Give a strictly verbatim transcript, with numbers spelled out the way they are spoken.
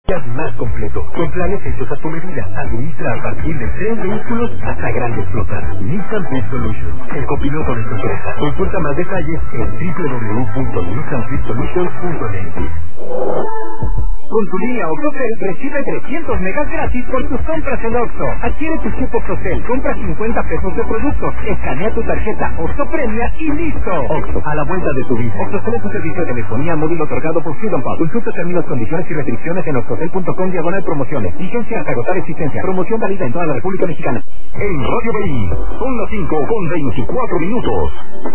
Más completo, con planes hechos a tu medida. Administra a partir de tres vehículos hasta grandes flotas. Nissan Fleet Solutions, el copiloto de tu empresa. Consulta más detalles en doble u doble u doble u punto nissan fleet solutions punto net. Con tu línea OXXOCEL recibe trescientos megas gratis por tus compras en Oxxo. Adquiere tu chip OXXOCEL, compra cincuenta pesos de productos, escanea tu tarjeta Oxxo Premia y listo. Oxxo, a la vuelta de tu vida. OXXOCEL es un servicio de telefonía móvil otorgado por Freedom Pub. Consulta términos, condiciones y restricciones en oxxocel punto com diagonal promociones. Vigencia hasta agotar existencia. Promoción válida en toda la República Mexicana. En Radio Bay, son las cinco con veinticuatro minutos.